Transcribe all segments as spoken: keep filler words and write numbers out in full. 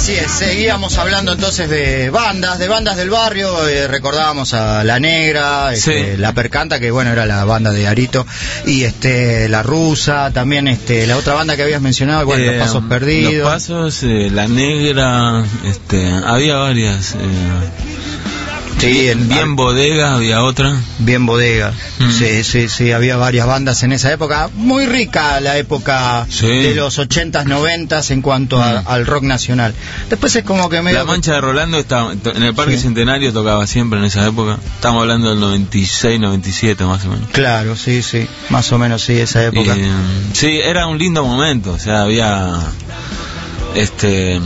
Así es, seguíamos hablando entonces de bandas, de bandas del barrio, eh, recordábamos a La Negra, este, Sí. La Percanta, que bueno, era la banda de Arito, y este La Rusa, también este la otra banda que habías mencionado, bueno, Eh, Los Pasos Perdidos. Los Pasos, eh, La Negra, este, había varias. Eh, Sí, en- bien Bodega, había otra. Bien Bodega. Mm. Sí, sí, sí, había varias bandas en esa época. Muy rica la época Sí. de los ochentas, noventas en cuanto a- Mm. al rock nacional. Después es como que medio... La Mancha de Rolando estaba en el Parque Sí. Centenario, tocaba siempre en esa época. Estamos hablando del noventa y seis, noventa y siete más o menos. Claro, sí, sí, más o menos sí, esa época. Y, sí, era un lindo momento, o sea, había este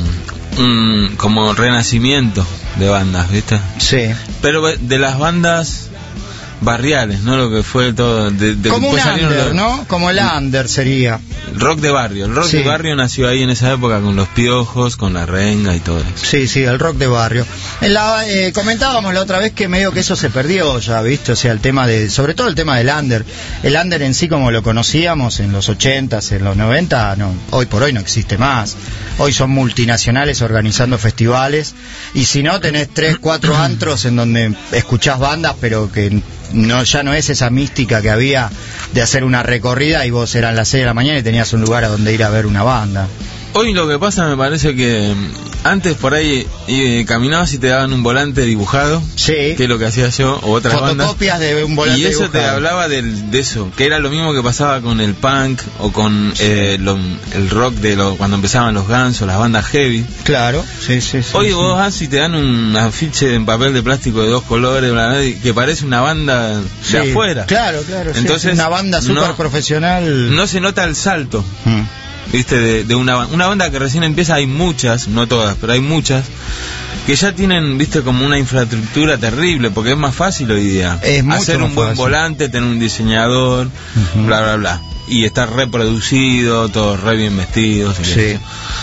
un como renacimiento de bandas, ¿viste? Sí. Pero de las bandas barriales, ¿no? Lo que fue todo de, de- Como un después salieron under, los- ¿no? Como el under sería. Rock de barrio. El rock Sí. de barrio nació ahí en esa época con los Piojos, con la Renga y todo eso. Sí, sí, el rock de barrio. En la, eh, comentábamos la otra vez que medio que eso se perdió ya, ¿viste? O sea, el tema de, sobre todo el tema del under. El under en sí como lo conocíamos en los ochentas, en los noventa, no, hoy por hoy no existe más. Hoy son multinacionales organizando festivales y si no tenés tres, cuatro antros en donde escuchás bandas, pero que no ya no es esa mística que había de hacer una recorrida y vos eran las seis de la mañana y tenías un lugar a donde ir a ver una banda. Hoy lo que pasa me parece que mm, antes por ahí eh, caminabas y te daban un volante dibujado, Sí. que es lo que hacía yo, o otras bandas. Fotocopias de un volante Y eso te dibujado. hablaba del, de eso, que era lo mismo que pasaba con el punk o con eh, lo- el rock de lo, cuando empezaban los Guns o las bandas heavy. Claro, sí, sí, sí. Hoy sí. vos vas y te dan un afiche en papel de plástico de dos colores, bla, bla, bla, que parece una banda de Sí, afuera. Claro, claro. sí, Entonces, una banda súper no- profesional. No se nota el salto, Mm. viste, de, de una, ba- una banda que recién empieza. Hay muchas, no todas, pero hay muchas que ya tienen, viste, como una infraestructura terrible, porque es más fácil hoy día Es mucho hacer más un buen fácil. volante, tener un diseñador, Ujú. bla bla bla, y estar reproducido, todos re bien vestidos. y qué sé Sí. yo.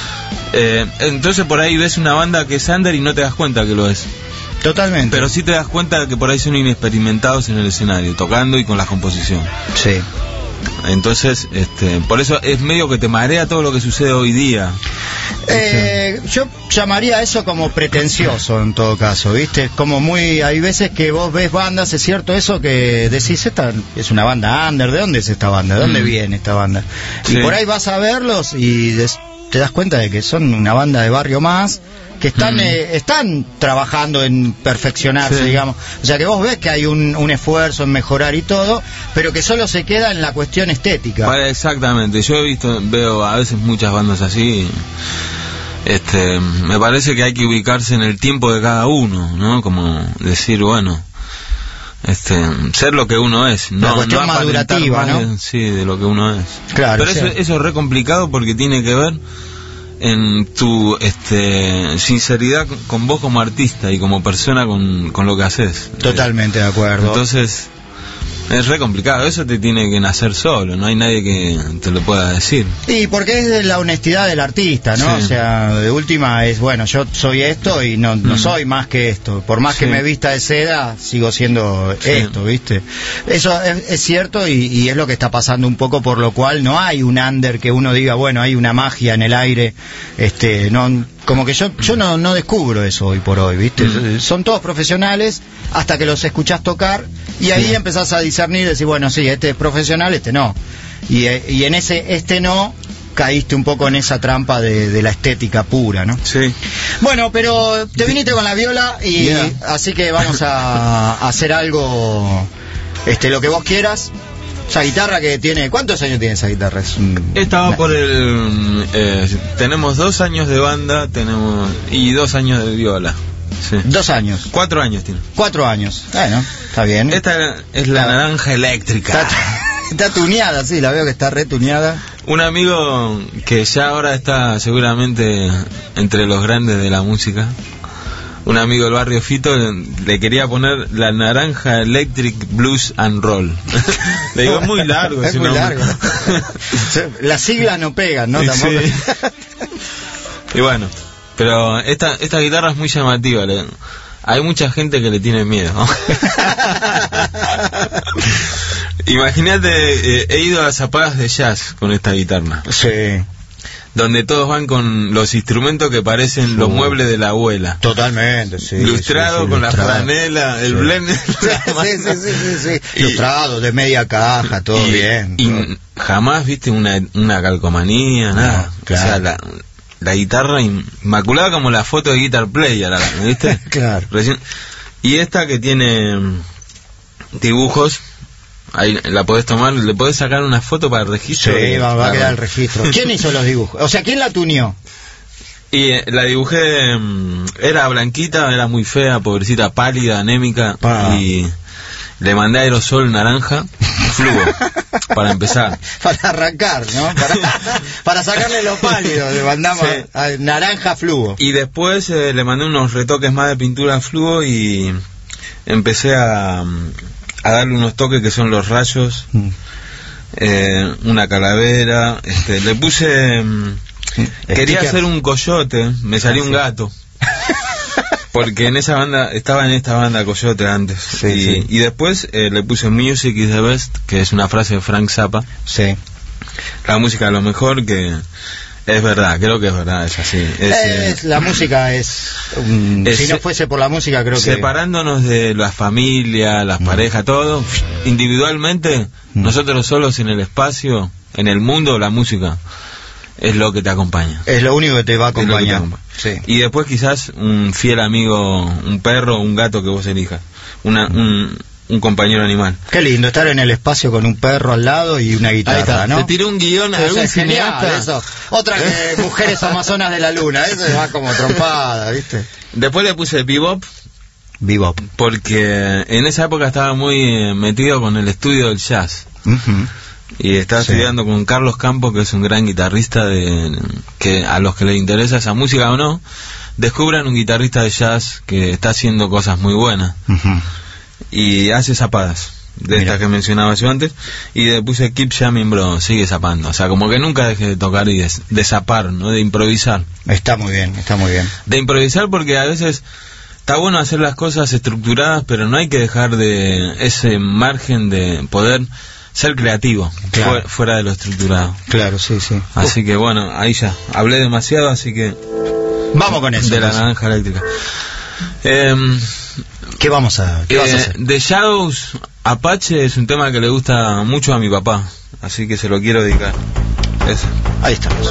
Eh, entonces por ahí ves una banda que es under y no te das cuenta que lo es, Totalmente. pero sí te das cuenta que por ahí son inexperimentados en el escenario, tocando y con la composición. Sí. Entonces, este, por eso es medio que te marea todo lo que sucede hoy día. Eh, yo llamaría eso como pretencioso en todo caso, ¿viste? Como muy, hay veces que vos ves bandas, es cierto eso que decís, esta es una banda under, ¿de dónde es esta banda? ¿De dónde Mm. viene esta banda? Sí. Y por ahí vas a verlos y des- te das cuenta de que son una banda de barrio más, que están Mm. eh, están trabajando en perfeccionarse, Sí. digamos. O sea que vos ves que hay un, un esfuerzo en mejorar y todo, pero que solo se queda en la cuestión estética. Para- exactamente, yo he visto, veo a veces muchas bandas así. Este, me parece que hay que ubicarse en el tiempo de cada uno, ¿no? Como decir, bueno, este, ser lo que uno es, La no, cuestión no aparentar madurativa, más ¿no? de- sí, de lo que uno es. Claro, Pero sí. eso, eso es re complicado porque tiene que ver en tu este sinceridad con- con vos como artista y como persona con, con lo que haces. Totalmente de acuerdo. Entonces, es re complicado, eso te tiene que nacer solo, no hay nadie que te lo pueda decir. Y porque es de la honestidad del artista, ¿no? Sí. O sea, de última es, bueno, yo soy esto y no, no Mm. soy más que esto. Por más que Sí. me vista de seda, sigo siendo Sí. esto, ¿viste? Eso es, es cierto y, y es lo que está pasando un poco, por lo cual no hay un under que uno diga, bueno, hay una magia en el aire, este, no... Como que yo yo no, no descubro eso hoy por hoy, ¿viste? Mm. Son todos profesionales hasta que los escuchás tocar y ahí Sí. empezás a discernir y decir, bueno, sí, este es profesional, este no. Y, eh, y en ese este no caíste un poco en esa trampa de, de la estética pura, ¿no? Sí. Bueno, pero te viniste con la viola y Yeah. así que vamos a, a hacer algo, este, lo que vos quieras. Esa guitarra que tiene, ¿cuántos años tiene esa guitarra? Es un- Estaba una- por el... eh, tenemos dos años de banda tenemos y dos años de viola. Sí. Dos años, Cuatro años tiene. cuatro años. Bueno, está bien. Esta es la Ah. naranja eléctrica. Está, está tuneada, sí, la veo que está retuneada. Un amigo que ya ahora está seguramente entre los grandes de la música, un amigo del barrio Fito, le quería poner la naranja electric blues and roll. Le digo, es muy largo Es ese muy nombre. largo. Las siglas no pegan, ¿no? Sí. Tampoco. Y bueno, pero esta esta guitarra es muy llamativa. le- Hay mucha gente que le tiene miedo. Imagínate, eh, he ido a las zapadas de jazz con esta guitarra. Sí. donde todos van con los instrumentos que parecen los muebles de la abuela. Totalmente, sí. Ilustrado sí, sí, con ilustrado. la franela, el Sí. blend. Sí, sí, sí, sí, sí. Y- Ilustrado, de media caja, todo y, bien. Y todo. jamás viste una, una calcomanía, nada. No, claro. O sea, la, la guitarra inmaculada como la foto de Guitar Player, ¿viste? Claro. Recién- y esta que tiene mm, dibujos, ahí la podés tomar, le podés sacar una foto para el registro. Sí, y- va, va a ah, quedar el registro. ¿Quién hizo los dibujos? O sea, ¿quién la tuneó? Y eh, la dibujé, mm, era blanquita, era muy fea, pobrecita, pálida, anémica, Pa. y le mandé aerosol naranja, fluo, para empezar. Para arrancar, ¿no? Para, para sacarle los pálidos, le mandamos Sí. a, a naranja fluo. Y después eh, le mandé unos retoques más de pintura fluo y empecé a, a darle unos toques que son los rayos, Mm. eh, una calavera, este, le puse... mm, quería Stickers. hacer un coyote, me salió Ah, un sí. gato. Porque en esa banda, estaba en esta banda Coyote antes. Sí, y, sí. y después eh, le puse Music is the best, que es una frase de Frank Zappa. Sí. La música es lo mejor, que es verdad, creo que es verdad, es así. Es, eh, Es- la música es, um, es- si no fuese por la música, creo que... separándonos de la familia, las Mm. parejas, todo, individualmente, Mm. nosotros solos en el espacio, en el mundo, la música es lo que te acompaña. Es lo único que te va a Es lo que te acompañar. acompaña. Sí. Y después quizás un fiel amigo, un perro, un gato que vos elijas, una, un, un compañero animal. Qué lindo estar en el espacio con un perro al lado y una Ahí guitarra, está, ¿no? te tiré un guión a Eso algún es genial, cineasta. eso. Otra que Mujeres Amazonas de la Luna, eso va como trompada, ¿viste? Después le puse bebop, Bebop. porque en esa época estaba muy eh, metido con el estudio del jazz. Ujú. Y estaba Sí. estudiando con Carlos Campos, que es un gran guitarrista, de que a los que les interesa esa música o no, descubran un guitarrista de jazz que está haciendo cosas muy buenas Ujú. y hace zapadas, de Mira. estas que mencionaba yo antes, y le puse Keep Jamming Bro, sigue zapando, o sea, como que nunca deje de tocar y de, de zapar, ¿no? De improvisar. Está muy bien, está muy bien. De improvisar porque a veces está bueno hacer las cosas estructuradas, pero no hay que dejar de ese margen de poder ser creativo, Claro. fu- fuera de lo estructurado. Claro, sí, sí. Así que bueno, ahí ya, hablé demasiado, así que Vamos con eso. de la entonces. naranja eléctrica. Em, ¿Qué vamos a, qué vas a eh, hacer? The Shadows Apache es un tema que le gusta mucho a mi papá, así que se lo quiero dedicar. Ese. Ahí estamos.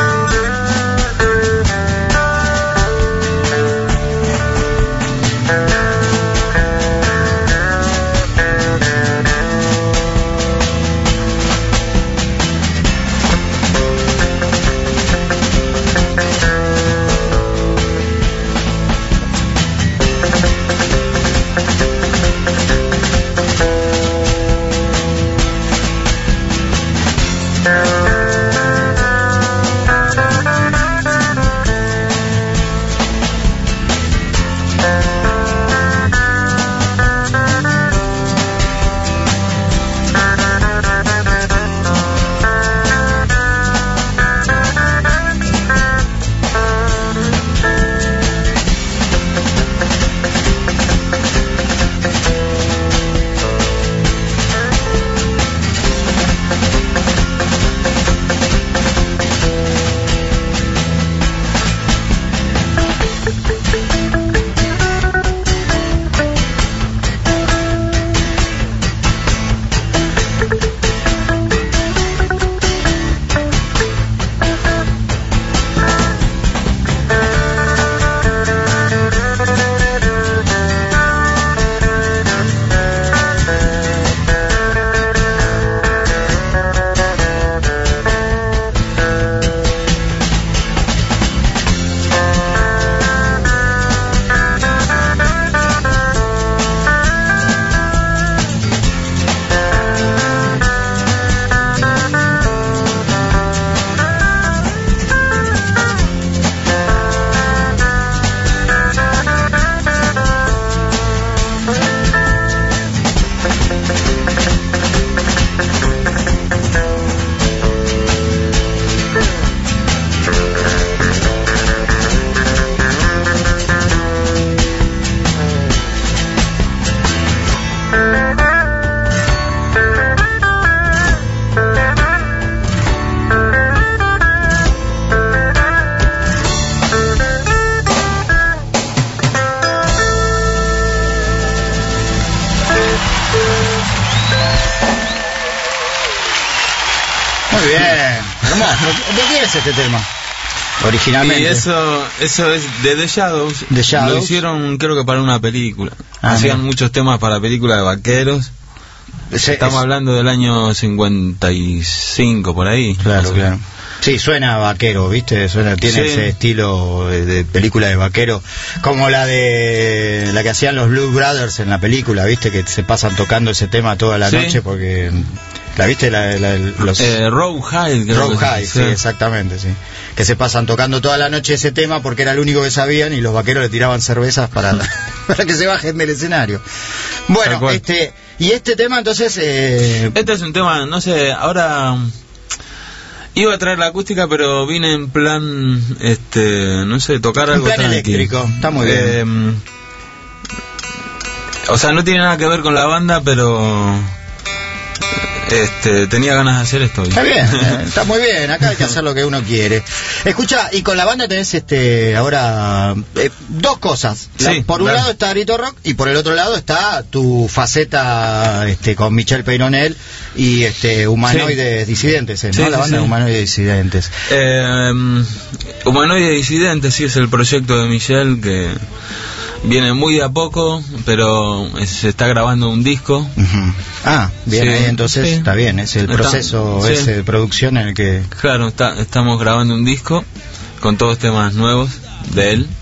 Thank bien, hermoso. ¿De quién es este tema? Originalmente. Y eso, eso es de The Shadows. The Shadows. Lo hicieron, creo que para una película. Ah, Hacían mira. muchos temas para películas de vaqueros. Ese, Estamos es... hablando del año cincuenta y cinco, por ahí. Claro, no sé. claro. Sí, suena vaquero, ¿viste? Suena, tiene Sí. ese estilo de, de película de vaquero, como la de la que hacían los Blues Brothers en la película, ¿viste? Que se pasan tocando ese tema toda la Sí. noche porque... ¿La viste? La, la, los... Eh, Row High, creo Row que High, sí, sí. exactamente, sí. Que se pasan tocando toda la noche ese tema porque era el único que sabían y los vaqueros le tiraban cervezas para, para que se bajen del escenario. Tal Bueno, cual. este y este tema entonces... Eh... Este es un tema, no sé, ahora iba a traer la acústica, pero vine en plan, este, no sé, tocar Un algo plan tranqui. eléctrico, está muy bien. Eh, o sea, no tiene nada que ver con la banda, pero este, tenía ganas de hacer esto. Está bien, eh, está muy bien, acá hay que hacer lo que uno quiere. Escucha, y con la banda tenés este ahora eh, dos cosas. La- Sí, por un dale. lado está Grito Rock y por el otro lado está tu faceta este con Michel Peyronel y este Humanoides Disidentes, ¿no? Sí, la sí, banda de sí. Humanoides Disidentes. Eh, Humanoide Disidente, sí, es el proyecto de Michel que viene muy de a poco, pero eh, se está grabando un disco. Ujú. Ah, bien, Sí, ahí entonces sí. está bien, es el Está- proceso sí. ese de producción en el que... Claro, está, estamos grabando un disco con todos temas nuevos de él.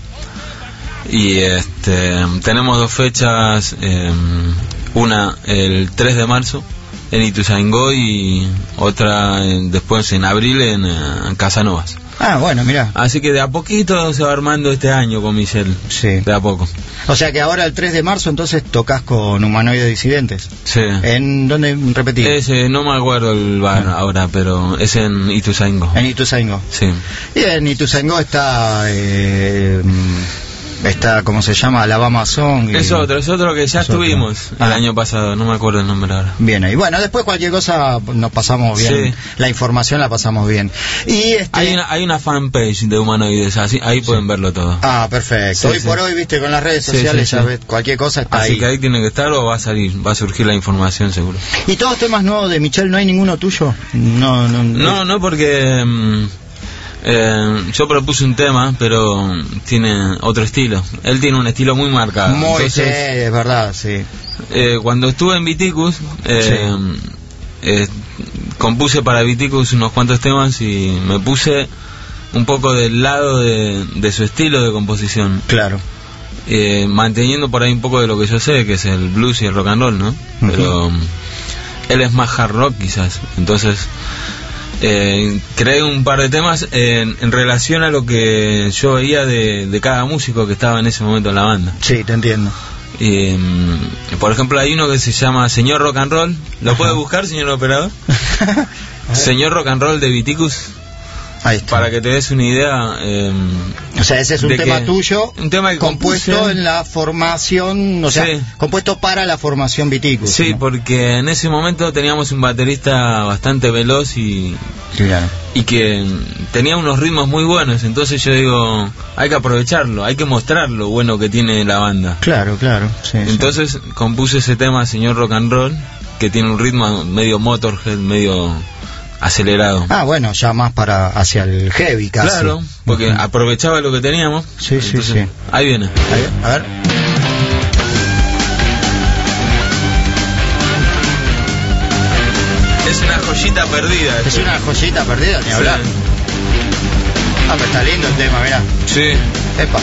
Y este tenemos dos fechas, eh, una el tres de marzo en Ituzaingó y otra en- después en abril en, eh, en Casanovas. Ah, bueno, mirá. Así que de a poquito se va armando este año con Michel. Sí. De a poco. O sea que ahora el tres de marzo entonces tocas con Humanoides Disidentes. Sí. ¿En dónde repetí? Ese, no me acuerdo el bar Ah. ahora, pero es en Ituzaingó. En Ituzaingó. Sí. Y en Ituzaingó está, eh, está, ¿cómo se llama? Alabama Song. y- Es otro, es otro que ya Es otro. estuvimos Ah. el año pasado, no me acuerdo el nombre ahora. Bien ahí. Bueno, después cualquier cosa nos pasamos bien. Sí. La información la pasamos bien. Y este... Hay una, hay una fanpage de Humanoides, así, ahí pueden verlo todo. Ah, perfecto. Sí, hoy sí. por hoy, viste, con las redes Sí, sociales sí, ya sí. ves, cualquier cosa está Así ahí. que ahí tiene que estar o va a salir, va a surgir la información seguro. ¿Y todos temas nuevos de Michel, no hay ninguno tuyo? No, no, No, no porque mm, eh, yo propuse un tema, pero mm, tiene otro estilo. Él tiene un estilo muy marcado. Muy, Entonces, sí, es verdad, sí. eh, cuando estuve en Viticus, eh, eh, compuse para Viticus unos cuantos temas y me puse un poco del lado de, de su estilo de composición, Claro. eh, manteniendo por ahí un poco de lo que yo sé, que es el blues y el rock and roll, ¿no? Ujú. Pero mm, él es más hard rock quizás, entonces eh, creé un par de temas en, en relación a lo que yo veía de, de cada músico que estaba en ese momento en la banda. Sí, te entiendo. Y, mm, por ejemplo, hay uno que se llama Señor Rock and Roll. ¿Lo puede buscar, señor operador? Señor Rock and Roll de Viticus. Ahí está. Para que te des una idea. Eh, O sea, ese es un de tema que- tuyo, un tema que compuesto compuse. en la formación, o sea, Sí. compuesto para la formación Viticus. sí, ¿no? porque en ese momento teníamos un baterista bastante veloz y, Claro. y que tenía unos ritmos muy buenos. Entonces yo digo, hay que aprovecharlo, hay que mostrar lo bueno que tiene la banda. Claro, claro. Sí, sí. Entonces compuse ese tema, Señor Rock and Roll, que tiene un ritmo medio Motorhead, medio acelerado. Ah, bueno, ya más para hacia el heavy casi. Claro, porque Ujú. aprovechaba lo que teníamos. Sí, sí, Entonces, sí. Ahí viene. Ahí, a ver. Es una joyita perdida. Es una joyita perdida, ni hablar. Ah, pero está lindo el tema, mira. Sí. Epa.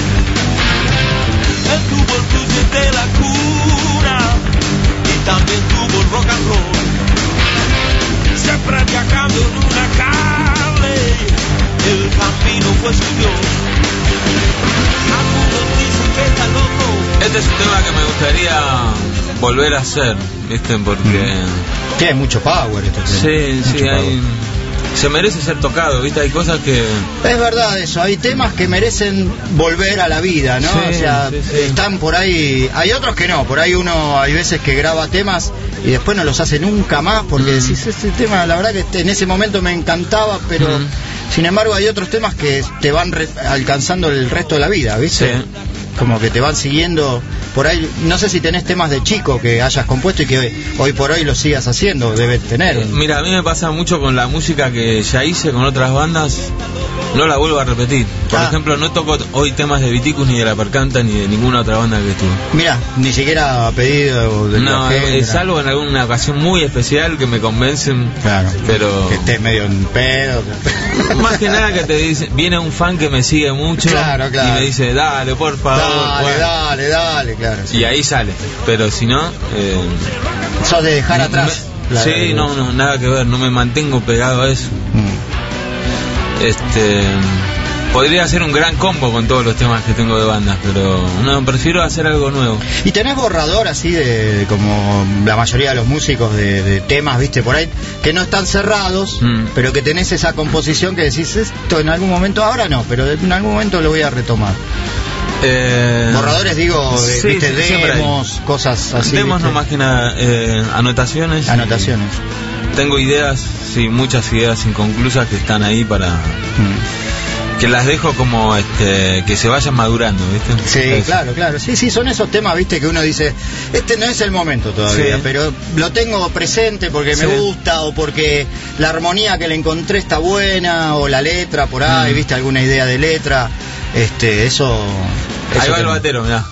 Él tuvo el blues desde la cuna y también tuvo el rock and roll. Siempre viajando en una Harley, el camino fue su Dios. Algunos dicen que está loco. Este es un tema que me gustaría volver a hacer, ¿viste? Porque... Tiene mucho power este tema. Sí, Mucho sí, hay... power. Se merece ser tocado, ¿viste? Hay cosas que... Es verdad eso, hay temas que merecen volver a la vida, ¿no? Sí, o sea, sí, sí. están por ahí, hay otros que no, por ahí uno, hay veces que graba temas y después no los hace nunca más porque Mm. decís, este tema la verdad que este- en ese momento me encantaba, pero Mm. sin embargo hay otros temas que te van re- alcanzando el resto de la vida, ¿viste? Sí. como que te van siguiendo por ahí. No sé si tenés temas de chico que hayas compuesto y que hoy, hoy por hoy lo sigas haciendo, debes tener. Eh, mira, a mí me pasa mucho con la música que ya hice con otras bandas, no la vuelvo a repetir. Por Ah. ejemplo, no toco hoy temas de Viticus ni de La Percanta ni de ninguna otra banda que estuve. Mira, ni siquiera a pedido de No, la gente, es nada. algo en alguna ocasión muy especial que me convencen. Claro, pero que estés medio en pedo. más que nada que te dice, viene un fan que me sigue mucho Claro, claro. y me dice, dale, por favor. Dale, bueno. dale, dale, claro. sí. Y ahí sale. Pero si no, eh, Sos de dejar atrás. me- la- sí, no, no, nada que ver, no me mantengo pegado a eso. Mm. Este, podría hacer un gran combo con todos los temas que tengo de bandas, pero no, prefiero hacer algo nuevo. Y tenés borrador así de, de como la mayoría de los músicos de, de temas, viste, por ahí, que no están cerrados, Mm. pero que tenés esa composición que decís, esto en algún momento, ahora no, pero en algún momento lo voy a retomar. Eh, Borradores, digo, de, sí, viste, sí, siempre hay. demos, cosas así. Demos viste. no más que nada, eh, anotaciones. Anotaciones. Tengo ideas, sí, muchas ideas inconclusas que están ahí para Mm. que las dejo como este que se vayan madurando, ¿viste? Sí, Eso. claro, claro. Sí, sí, son esos temas, viste, que uno dice, este no es el momento todavía, Sí. pero lo tengo presente porque me Sí. gusta o porque la armonía que le encontré está buena o la letra por ahí, Mm. viste, alguna idea de letra. Este, eso. Ahí eso va el te- batero, mirá.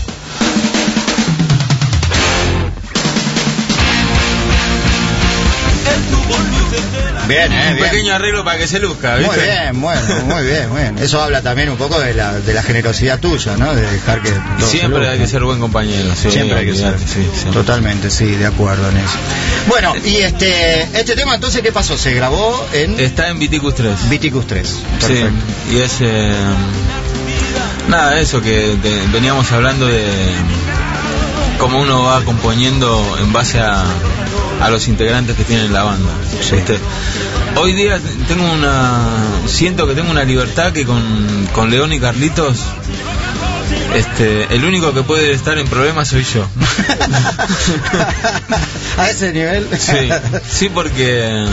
Bien, eh, Un bien. pequeño arreglo para que se luzca, ¿viste? Muy bien, bueno, muy bien, muy bien. Eso habla también un poco de la, de la generosidad tuya, ¿no? De dejar que todo se Siempre luzca. hay que ser buen compañero, sí, Siempre hay que ser. olvidate, sí, siempre. Totalmente, sí, de acuerdo en eso. Bueno, y este este tema entonces, ¿qué pasó? Se grabó en Está en Viticus tres. Viticus tres. Sí, Perfecto. y es eh, nada, eso que de- veníamos hablando de cómo uno va componiendo en base a, a los integrantes que tienen la banda. Sí. ¿Viste? Hoy día tengo una siento que tengo una libertad que con, con León y Carlitos, este, el único que puede estar en problemas soy yo. A ese nivel. Sí, sí, porque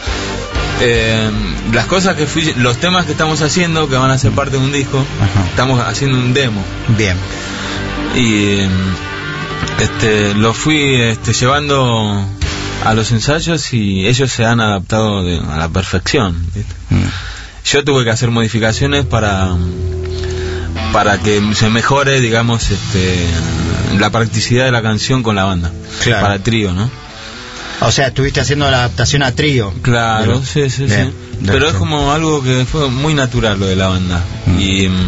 eh, las cosas que fui, los temas que estamos haciendo, que van a ser parte de un disco, Ajá. estamos haciendo un demo Bien. y eh, este, lo fui este, llevando a los ensayos y ellos se han adaptado de- a la perfección, ¿viste? Mm. Yo tuve que hacer modificaciones para para que se mejore, digamos, este, la practicidad de la canción con la banda, Claro. para el trío, ¿no? O sea, estuviste haciendo la adaptación a trío. Claro, Bien. sí, sí, Bien. sí. Bien. Pero es como algo que fue muy natural lo de la banda. Mm. Y mm,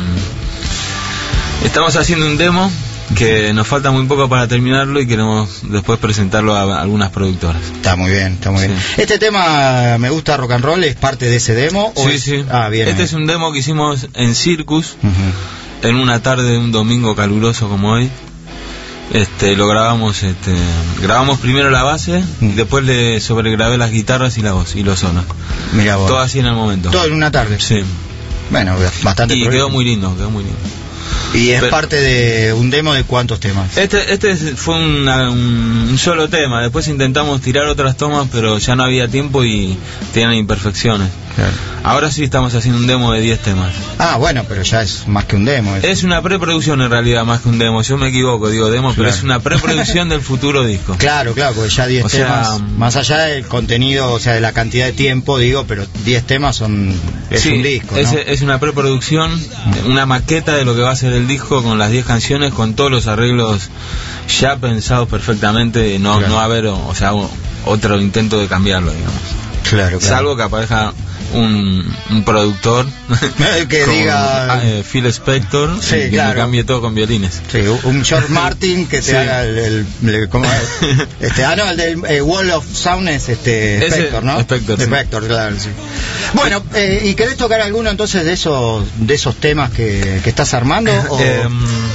estamos haciendo un demo que nos falta muy poco para terminarlo y queremos después presentarlo a algunas productoras. Está muy bien, está muy Sí. bien. Este tema, Me Gusta Rock and Roll, ¿es parte de ese demo? ¿o Sí, es- sí. Ah, bien. Este es un demo que hicimos en Circus, Ujú. en una tarde de un domingo caluroso como hoy. Este, lo grabamos, este, grabamos primero la base y Mm. después le sobregrabé las guitarras y la voz y los sonos. Mirá vos. Todo así en el momento. Todo en una tarde. Sí. Bueno, bastante. Y progreso. quedó muy lindo, quedó muy lindo. Y es Pero- parte de un demo de cuántos temas. Este, este fue una- un, un solo tema, después intentamos tirar otras tomas, pero ya no había tiempo y tenían imperfecciones. Claro. Ahora sí estamos haciendo un demo de diez temas. Ah, bueno, pero ya es más que un demo. es- Es una preproducción en realidad, más que un demo. Yo me equivoco, digo demo, pero Claro. es una preproducción del futuro disco. Claro, claro, porque ya diez O sea, temas, más allá del contenido, o sea, de la cantidad de tiempo, digo, pero diez temas son es Sí, un disco, ¿no? es, es una preproducción, una maqueta de lo que va a ser el disco con las diez canciones, con todos los arreglos ya pensados perfectamente, no, Claro. no haber, o, o sea, o- otro intento de cambiarlo, digamos. Claro, claro. Salvo que aparezca un, un productor Que como, diga- ah, eh, Phil Spector, Sí, y que claro. me cambie todo con violines. Sí, un George Martin que te Sí. haga el, el- el- ¿cómo es? Este, ah, no, el del eh, Wall of Sound es este Ese, Spector, ¿no? Spector, sí. Spector, claro, sí. Bueno, eh, ¿y querés tocar alguno entonces de esos de esos temas que, que estás armando? O Em,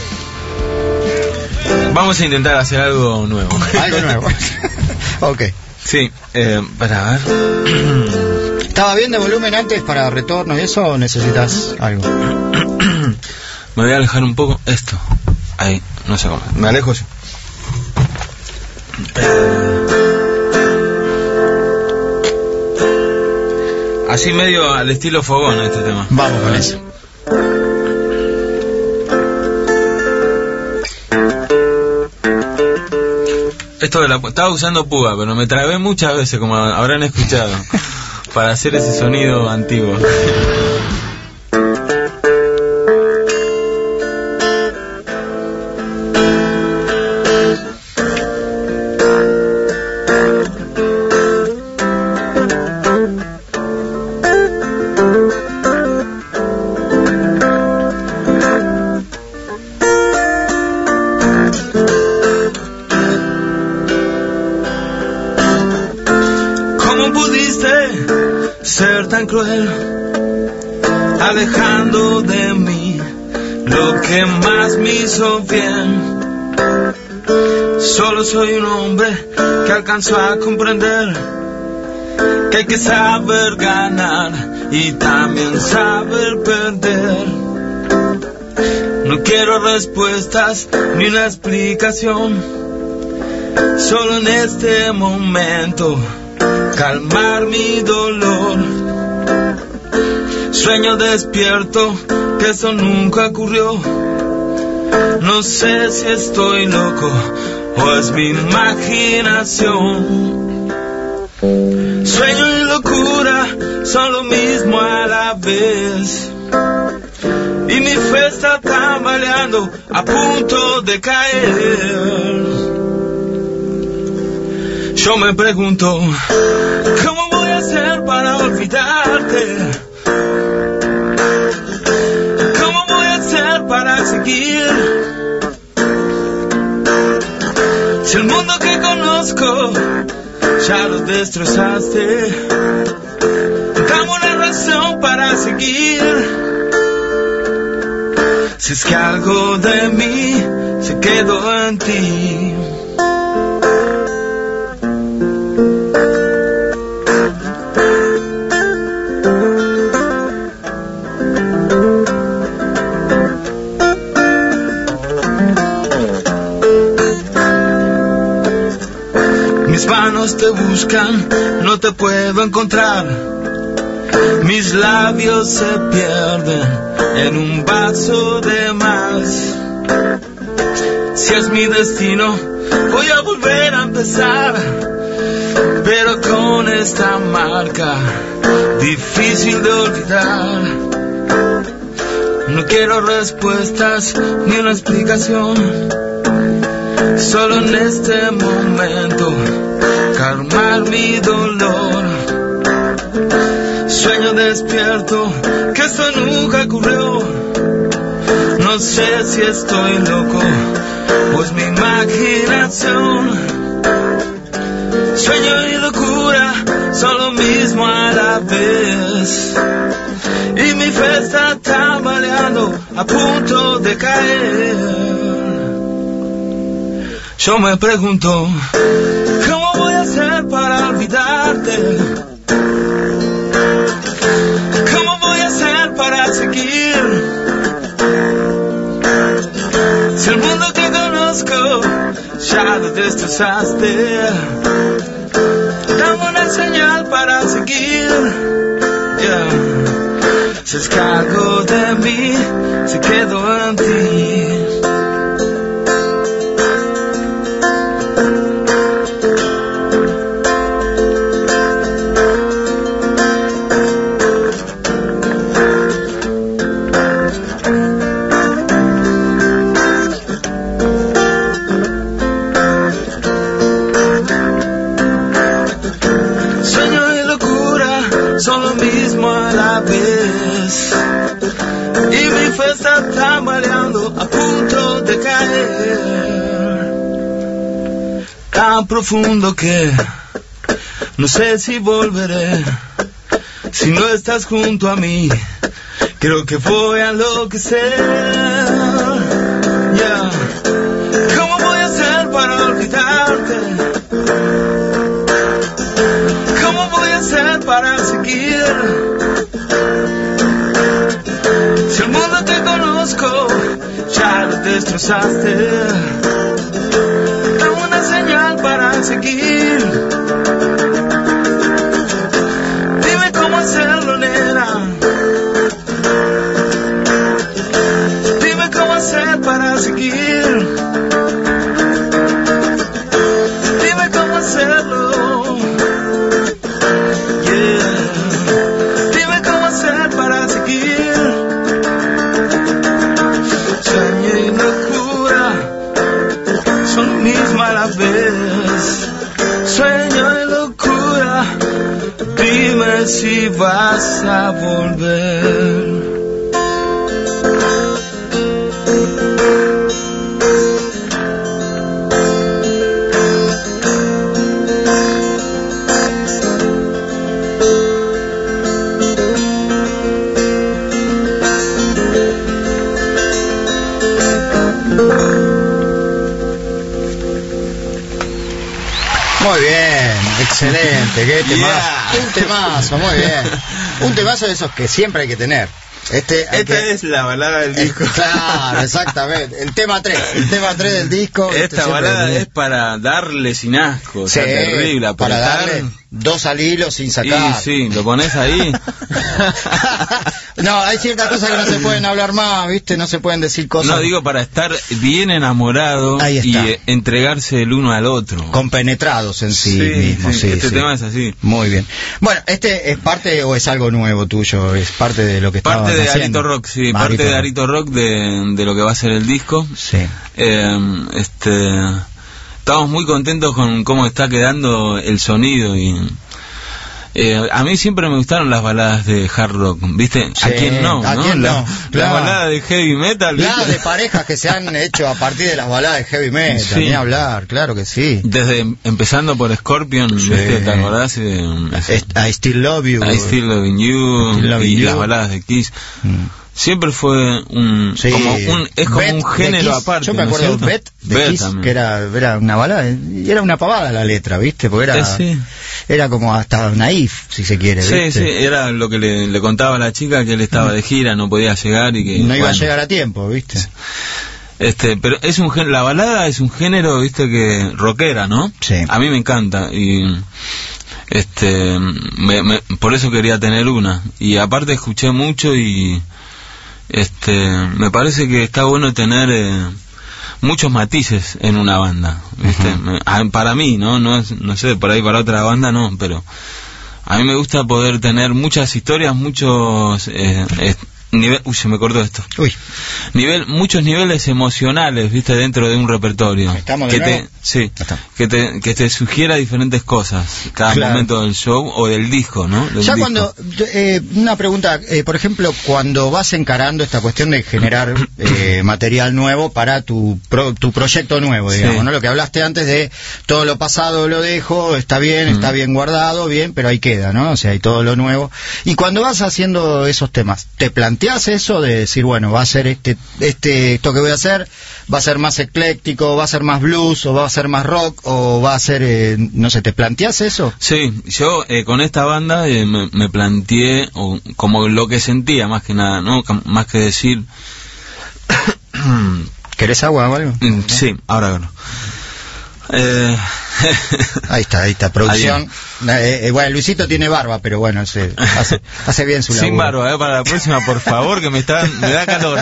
vamos a intentar hacer algo nuevo. algo nuevo? Ok. Sí, eh, para ver. ¿Estaba bien de volumen antes para retorno y eso o necesitas algo? Me voy a alejar un poco. Esto. Ahí, no sé cómo. Me alejo yo. Así medio al estilo fogón este tema. Vamos con eso. esto de la... Estaba usando púa, pero me trabé muchas veces, como habrán escuchado, para hacer ese sonido antiguo. Cruel, alejando de mí lo que más me hizo bien. Solo soy un hombre que alcanzó a comprender que hay que saber ganar y también saber perder. No quiero respuestas ni una explicación, solo en este momento calmar mi dolor. Sueño despierto, que eso nunca ocurrió. No sé si estoy loco o es mi imaginación. Sueño y locura son lo mismo a la vez. Y mi fe está tambaleando, a punto de caer. Yo me pregunto, ¿cómo voy a hacer para olvidarte? ¿Cómo voy a hacer para seguir? Si el mundo que conozco ya lo destrozaste, dame una razón para seguir. Si es que algo de mí se quedó en ti. Mis manos te buscan, no te puedo encontrar. Mis labios se pierden en un vaso de más. Si es mi destino, voy a volver a empezar, pero con esta marca difícil de olvidar. No quiero respuestas ni una explicación, solo en este momento calmar mi dolor. Sueño despierto, que esto nunca ocurrió. No sé si estoy loco o es mi imaginación. Sueño y locura son lo mismo a la vez. Y mi fe está tambaleando, a punto de caer. Yo me pregunto, ¿cómo voy a hacer para olvidarte? ¿Cómo voy a hacer para seguir? Si el mundo que conozco ya lo destrozaste, dame una señal para seguir. Yeah. Si es que algo de mí se quedó en ti. Son lo mismo a la vez. Y mi fe está tambaleando, a punto de caer. Tan profundo que no sé si volveré. Si no estás junto a mí, creo que voy a enloquecer. Yeah. ¿Cómo voy a hacer para olvidarte? ¿Cómo voy a hacer para seguir? Si el mundo que conozco ya lo destrozaste, dame una señal para seguir. Dime cómo hacerlo, nena. Dime cómo hacer para seguir. si vas a volver. Muy bien, excelente, qué temazo, Yeah. un temazo, muy bien, un temazo de esos que siempre hay que tener. Este, hay Esta que- es la balada del eh, disco. Claro, exactamente, el tema tres, el tema tres del disco. este Esta siempre balada hay que es para darle sin asco, o Sí, sea, terrible, para apretar. darle dos al hilo sin Y sacar. sí, lo pones ahí. No, hay ciertas cosas que no se pueden hablar más, ¿viste? No se pueden decir cosas. No, digo para estar bien enamorado Ahí y está. eh, entregarse el uno al otro. Compenetrados en sí, Sí, mismos. sí, Sí, este sí. tema es así. Muy bien. Bueno, ¿este es parte o es algo nuevo tuyo? ¿Es parte de lo que estabas Parte de haciendo? Arito Rock, sí, Arito parte de Rock. Arito Rock de, de lo que va a ser el disco. Sí. Eh, este, estamos muy contentos con cómo está quedando el sonido y eh, a mí siempre me gustaron las baladas de hard rock, ¿viste? Sí, ¿A quién no? ¿a no? quién La- no? Claro. Las baladas de heavy metal, ¿viste? Las de parejas que se han hecho a partir de las baladas de heavy metal, Sí. ni hablar, claro que sí. Desde empezando por Scorpion, Sí. ¿viste? ¿Te acordás? Eh, ese- Es- I Still Love You. I Still Loving You Still Loving y You. las baladas de Kiss. Mm. Siempre fue un, Sí. como un es como Bet un de género Kiss. aparte. Yo me ¿no es acuerdo de cierto? Bet de Bet Kiss, también. que era, era una balada, y era una pavada la letra, ¿viste? Porque era, Eh, sí. era como hasta naif, si se quiere, Sí, ¿viste? sí, era lo que le, le contaba a la chica, que él estaba de gira, no podía llegar y que No iba a bueno, llegar a tiempo, ¿viste? Este, pero es un gen- la balada es un género, viste, que rockera, ¿no? Sí. A mí me encanta y este, me- me- por eso quería tener una y aparte escuché mucho y este, me parece que está bueno tener eh, muchos matices en una banda, ¿viste? Ujú. Me- ah, para mí, ¿no? No es, no sé, por ahí para otra banda no, pero a mí me gusta poder tener muchas historias, muchos eh, eh, nivel, uy, se me cortó esto. Uy, Nivel, muchos niveles emocionales, viste, dentro de un repertorio. ¿Estamos de que nuevo? te, sí, está. que te, que te sugiera diferentes cosas cada Claro. momento del show o del disco, ¿no? De un ya disco. cuando, eh, una pregunta, eh, por ejemplo, cuando vas encarando esta cuestión de generar eh, material nuevo para tu pro- tu proyecto nuevo, digamos, Sí. ¿no? Lo que hablaste antes de todo lo pasado lo dejo, está bien, Mm. está bien guardado, bien, pero ahí queda, ¿no? O sea, hay todo lo nuevo. Y cuando vas haciendo esos temas, ¿te planteas eso de decir, bueno, va a ser este, este, esto que voy a hacer, va a ser más ecléctico, va a ser más blues, o va a ser más rock, o va a ser, eh, no sé, ¿te planteas eso? Sí, yo eh, con esta banda eh, me, me planteé o, como lo que sentía, más que nada, ¿no? Cam- Más que decir... ¿Querés agua o algo? Mm, sí, ahora no. Eh, Ahí está, ahí está, producción. Eh, eh, bueno, Luisito tiene barba, pero bueno, se, hace, hace bien su laburo. Sin barba, eh, para la próxima, por favor, que me está, me da calor.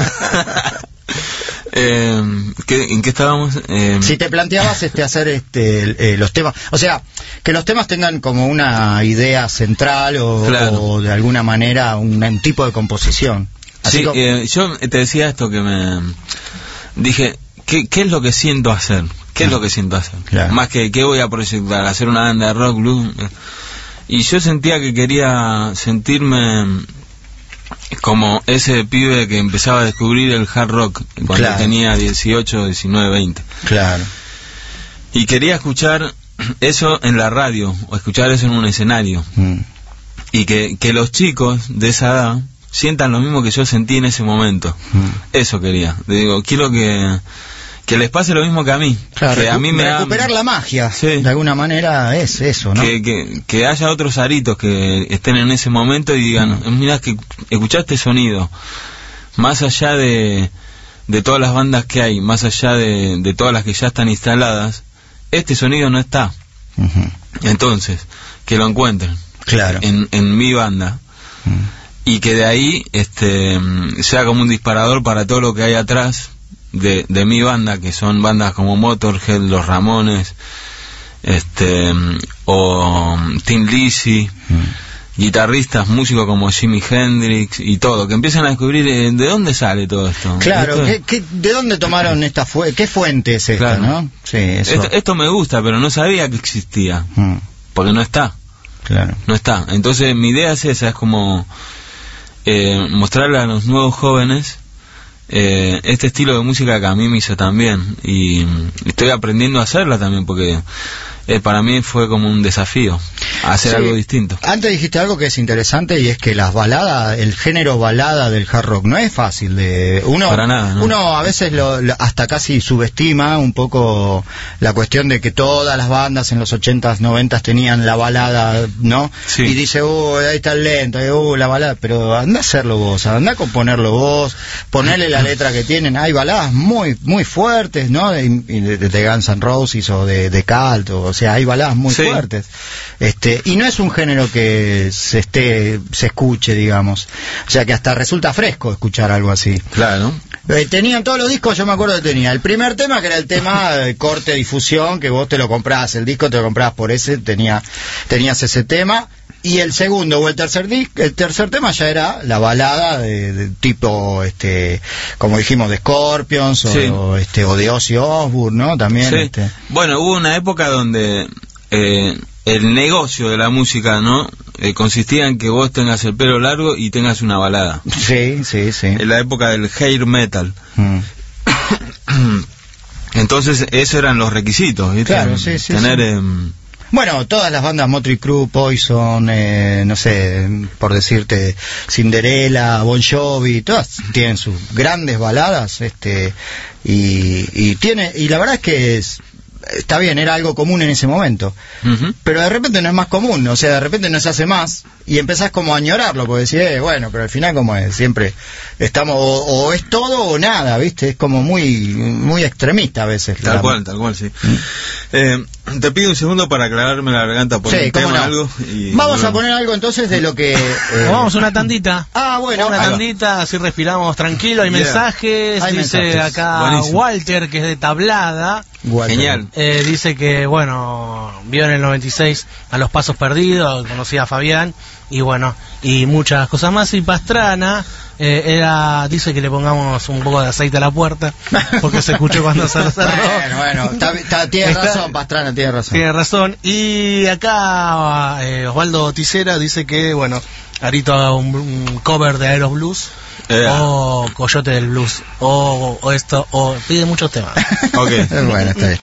eh, ¿qué- ¿En qué estábamos? Eh, Si te planteabas este hacer este el- eh, los temas, o sea, que los temas tengan como una idea central o, Claro. o de alguna manera un, un tipo de composición. Así sí, como- eh, yo te decía esto que me dije, ¿qué, qué es lo que siento hacer? ¿Qué es lo que siento hacer? Claro. Más que qué voy a proyectar, hacer una banda de rock, blues. eh. Y yo sentía que quería sentirme como ese pibe que empezaba a descubrir el hard rock cuando Claro. tenía dieciocho, diecinueve, veinte. Claro. Y quería escuchar eso en la radio o escuchar eso en un escenario. Mm. Y que, que los chicos de esa edad sientan lo mismo que yo sentí en ese momento. Mm. Eso quería. Le digo, quiero que, que les pase lo mismo que a mí. Claro, que a recu- mí me ha- recuperar la magia, Sí. de alguna manera es eso, ¿no? que, que, que haya otros aritos que estén en ese momento y digan, mira que escuchaste sonido. Más allá de, de todas las bandas que hay, más allá de, de todas las que ya están instaladas, este sonido no está. Ujú. Entonces, que lo encuentren. Claro. En, en mi banda. Mm. Y que de ahí este mm, sea como un disparador para todo lo que hay atrás de, de mi banda, que son bandas como Motorhead, Los Ramones, este mm, o mm, Tin Lizzy, Mm. guitarristas, músicos como Jimi Hendrix y todo, que empiezan a descubrir eh, de dónde sale todo esto. Claro, Esto, ¿qué, qué, de dónde tomaron esta fuente? ¿Qué fuente es esta, Claro. no? Sí, eso. esto, esto me gusta, pero no sabía que existía, Mm. porque no está. Claro. No está. Entonces mi idea es esa, es como eh, mostrarle a los nuevos jóvenes eh, este estilo de música que a mí me hizo tan bien, y estoy aprendiendo a hacerla también, porque eh, para mí fue como un desafío hacer Sí. algo distinto. Antes dijiste algo que es interesante, y es que las baladas, el género balada del hard rock no es fácil de uno. Para nada, ¿no? Uno a veces lo, lo- hasta casi subestima un poco la cuestión de que todas las bandas en los ochentas, noventas tenían la balada, ¿no? Sí. Y dice, uh, ahí está el lento, uh, la balada, pero anda a hacerlo vos, anda a componerlo vos, ponerle la letra que tienen. Hay baladas muy muy fuertes, ¿no? Y- y De, de Guns N' Roses o de, de Cult, o sea, hay baladas muy Sí. fuertes. Este, y no es un género que se esté, se escuche, digamos. O sea que hasta resulta fresco escuchar algo así. Claro. Eh, tenían todos los discos, yo me acuerdo que tenía el primer tema, que era el tema de corte difusión, que vos te lo comprabas, el disco te lo comprabas por ese, tenía, tenías ese tema. Y el segundo o el tercer disco, el tercer tema ya era la balada de, de tipo, este, como dijimos, de Scorpions o, Sí. o, este, o de Ozzy Osbourne, ¿no? También. Sí. Este. Bueno, hubo una época donde eh, el negocio de la música, ¿no? Eh, consistía en que vos tengas el pelo largo y tengas una balada. Sí, sí, sí. En la época del hair metal. Mm. Entonces, esos eran los requisitos, ¿viste? Claro, sí, sí, Tener... sí. em, Bueno, todas las bandas, Motley Crue, Poison, eh, no sé, por decirte, Cinderella, Bon Jovi, todas tienen sus grandes baladas, este, y, y tiene, y la verdad es que es, está bien, era algo común en ese momento, ujú. pero de repente no es más común, o sea, de repente no se hace más, y empezás como a añorarlo, porque decís, eh, bueno, pero al final como es, siempre estamos, o, o es todo o nada, ¿viste? Es como muy, muy extremista a veces. Tal la- cual, tal cual, sí. Eh, te pido un segundo para aclararme la garganta por Sí, un cómo tema no. algo. Y Vamos a volvemos. poner algo entonces de lo que... eh, Vamos a una tandita. Ah, bueno, una ahí va. tandita, así respiramos tranquilo. Hay Yeah. mensajes. Hay dice mensajes. acá Buenísimo. Walter, que es de Tablada. Walter. Genial. Eh, dice que, bueno, vio en el noventa y seis a Los Pasos Perdidos, conocía a Fabián, y bueno, y muchas cosas más. Y Pastrana eh, era, dice que le pongamos un poco de aceite a la puerta, porque se escuchó cuando se lo cerró. Bueno, bueno, está, está- tiene Está- razón, Pastrana, tiene razón. Tiene razón. Y acá eh, Osvaldo Ticera dice que, bueno, Arito haga un, un cover de Aeros Blues, Eh. o Coyote del Blues, o, o esto, o pide muchos temas. Ok. Bueno, está bien.